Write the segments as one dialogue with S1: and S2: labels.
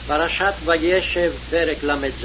S1: פרשת וישב, פרק ל"ז.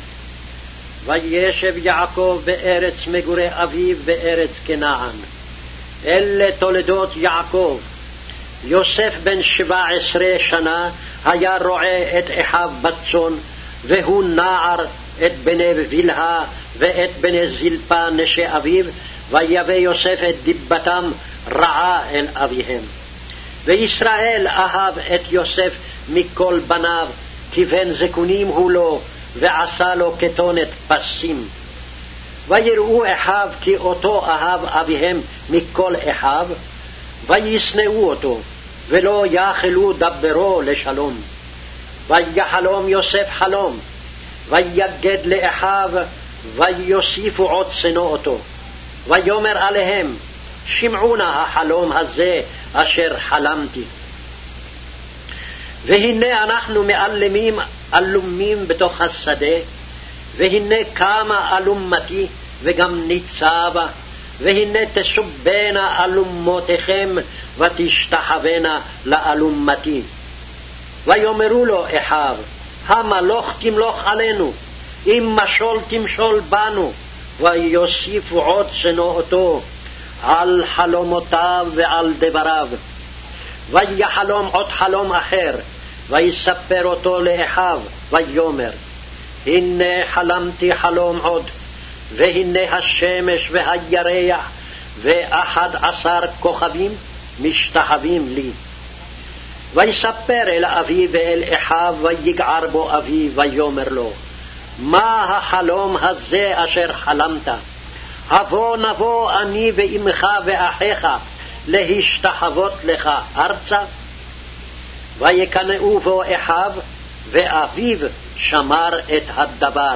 S1: וישב יעקב בארץ מגורי אביו בארץ כנען. אלה תולדות יעקב. יוסף בן 17 שנה היה רועה את אחיו בצאן, והוא נער את בני בלהה ואת בני זלפה נשי אביו, ויבא יוסף את דיבתם רעה אל אביהם. וישראל אהב את יוסף מכל בניו, כי בן זקונים הוא לו, ועשה לו כתונת פסים. ויראו אחיו כי אותו אהב אביהם מכל אחיו, וישנאו אותו, ולא יכלו דברו לשלום. ויחלום יוסף חלום, ויגד לאחיו, ויוסיפו עוד שנוא אותו. ויאמר עליהם, שמעו נא החלום הזה אשר חלמתי. והנה אנחנו אלומים בתוך השדה, והנה קמה אלומתי וגם ניצבה, והנה תסובנה אלומותיכם ותשתחוונה לאלומתי. ויאמרו לו אחיו, המלוך תמלוך עלינו, אם משול תמשול בנו. ויוסיפו עוד שנוא אותו על חלומותיו ועל דבריו. ויחלום עוד חלום אחר, ויספר אותו לאחיו, ויאמר, הנה חלמתי חלום עוד, והנה השמש והירח ו11 כוכבים משתחווים לי. ויספר אל אביו ואל אחיו, ויגער בו אביו, ויאמר לו, מה החלום הזה אשר חלמת? הבוא נבוא אני ואמך ואחיך להשתחוות לך ארצה. ויקנאו בו אחיו, ואביו שמר את הדבר.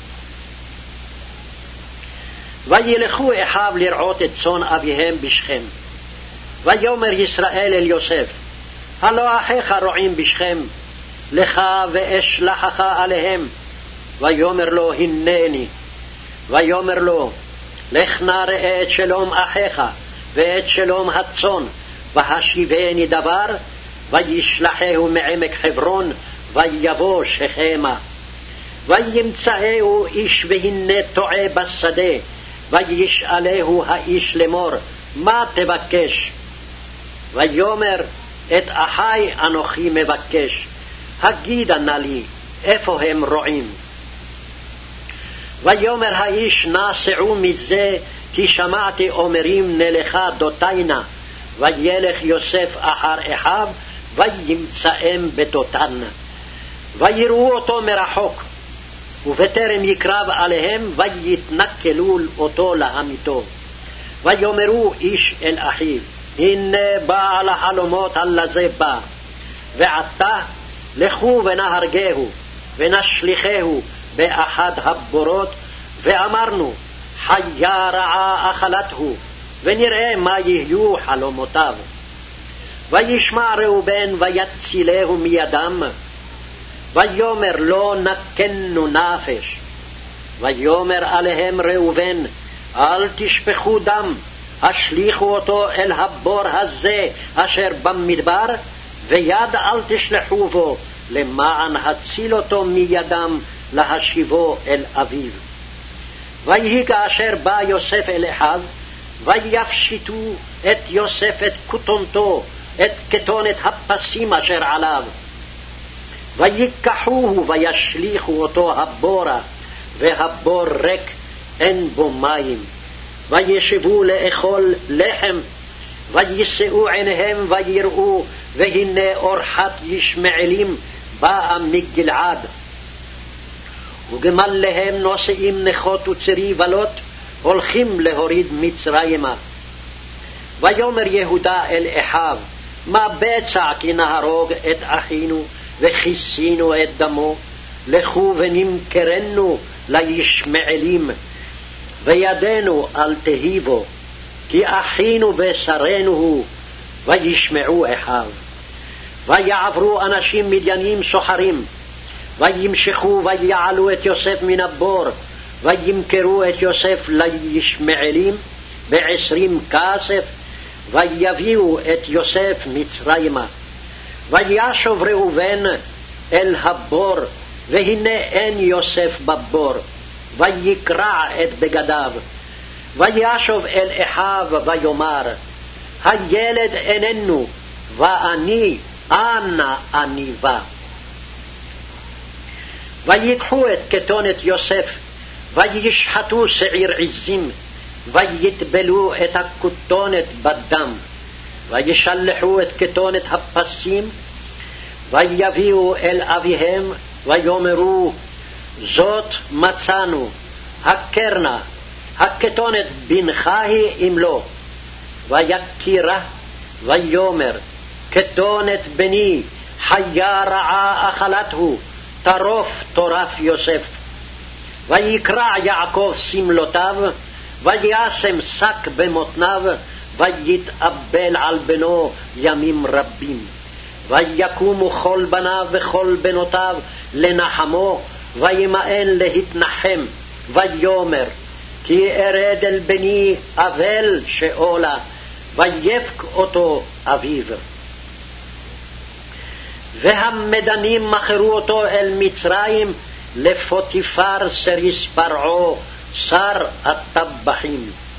S1: וילכו אחיו לרעות את צאן אביהם בשכם. ויאמר ישראל אל יוסף, הלא אחיך רועים בשכם, לך ואשלחך עליהם. ויאמר לו, הנני. ויאמר לו, לך נא ראה את שלום אחיך ואת שלום הצאן, והשיבני דבר. וישלחהו מעמק חברון, ויבוא שכמה. וימצאהו איש והנה טועה בשדה, וישאלהו האיש לאמור, מה תבקש? ויאמר, את אחי אנוכי מבקש, הגידה נא לי, איפה הם רועים? ויאמר האיש, נסעו מזה, כי שמעתי אומרים נלכה דותיינה. וילך יוסף אחר אחיו, וימצאם בדותן. ויראו אותו מרחוק, ובטרם יקרב עליהם, ויתנכלו אותו להמיתו. ויאמרו איש אל אחיו, הנה בעל החלומות הלזה בא, ועתה לכו ונהרגהו, ונשליכהו באחד הבורות, ואמרנו, חיה רעה אכלתהו, ונראה מה יהיו חלומותיו. וישמע ראובן ויצילהו מידם, ויאמר לא נקנו נפש. ויאמר עליהם ראובן, אל תשפכו דם, השליכו אותו אל הבור הזה אשר במדבר, ויד אל תשלחו בו, למען הציל אותו מידם להשיבו אל אביו. ויהי כאשר בא יוסף אל אחיו, ויפשיטו את יוסף את כתונתו, את כתונת הפסים אשר עליו. ויקחוהו וישליכו אותו הבורה, והבור ריק, אין בו מים. וישבו לאכול לחם, וישאו עיניהם ויראו, והנה אורחת ישמעאלים באה מגלעד. וגמל להם נושאים נכות וצרי בלות, הולכים להוריד מצרימה. ויאמר יהודה אל אחיו, מה בצע כי נהרוג את אחינו וכיסינו את דמו? לכו ונמכרנו לישמעאלים, וידנו אל תהיבו, כי אחינו בשרנו הוא. וישמעו אחיו. ויעברו אנשים מדיינים סוחרים, וימשכו ויעלו את יוסף מן הבור, וימכרו את יוסף לישמעאלים ב20 כסף, ויביאו את יוסף מצרימה. וישוב ראובן אל הבור, והנה אין יוסף בבור, ויקרע את בגדיו. וישוב אל אחיו ויאמר, הילד איננו, ואני אנה אני בא. ויקחו את כתונת יוסף, וישחטו שעיר עזים, ויטבלו את הכתונת בדם, וישלחו את כתונת הפסים, ויביאו אל אביהם, ויאמרו, זאת מצאנו, הכרנה, הכתונת בנך היא אם לא. ויקירה, ויאמר, כתונת בני, חיה רעה אכלתהו, טרוף טורף יוסף. ויקרע יעקב סמלותיו, וישם שק במותניו, ויתאבל על בנו ימים רבים. ויקומו כל בניו וכל בנותיו לנחמו, וימאן להתנחם, ויאמר, כי ארד אל בני אבל שאולה, ויבק אותו אביו. והמדנים מכרו אותו אל מצרים, לפוטיפר סריס פרעה, שר הטבחים.